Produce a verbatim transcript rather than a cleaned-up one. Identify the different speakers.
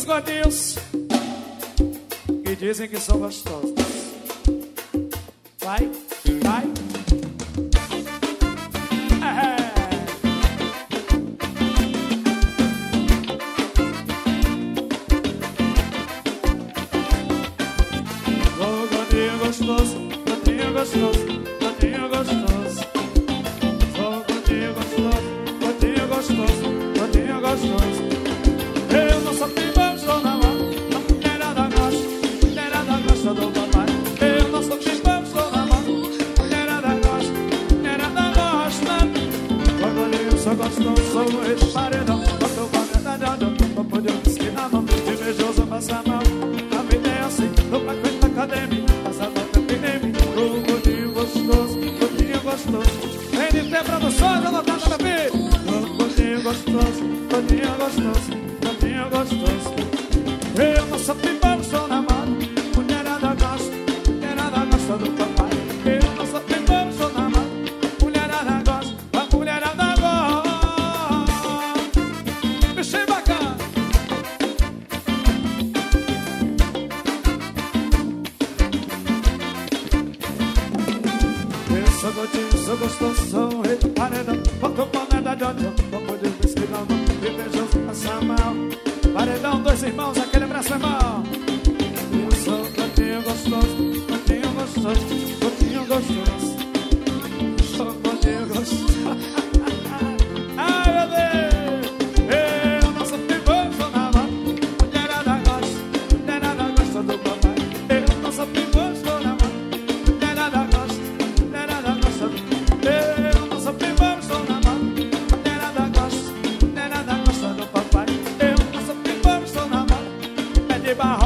Speaker 1: gordinhos que dizem que são gostosos. Vai, vai. É. Oh, gordinho gostoso, gordinho gostoso, gordinho gostoso. Oh, gordinho gostoso, gordinho gostoso, gordinho gostoso. Eu não sou pibão, sou na mão. A mulherada gosta, a mulherada gosta do papai. Eu não sou pibão, sou na mão. A mulherada gosta, a mulherada gosta. Quando eu sou gostoso, sou o rei do paredão. Boto o paredão, copo de whisky na mão. Invejoso passa a mão, a vida é assim. Tô pra frente da academia, passa a boca em mim. O gordinho gostoso, gordinho gostoso. N T Produções, anotada na vida. O gordinho gostoso, gordinho gostoso. Gostoso. Eu não sou pibão, sou namorado. Mulherada gosta, mulherada gosta do papai. Eu não sou pibão, sou namorado. Mulherada gosta, a mulherada gosta. Bichinho bacana. Eu sou gordinho, sou gostoso, sou o rei do paredão. Boto panela de óleo, copo de whisky na mão. Invejoso passa mal. Paredão, dois irmãos, aquele abraço, irmão. Eu sou gordinho gostoso, gordinho gostoso, gordinho gostoso. Sou gordinho gostoso. Ai, meu Deus. Eu não sou pibão, sou na mão. Mulherada gosta, mulherada gosta do papai. Eu não sou pibão, sou na mão. Mulherada gosta, mulherada gosta do papai. Eu não sou pibão, sou na mão. Mulherada gosta, mulherada gosta do papai. Barra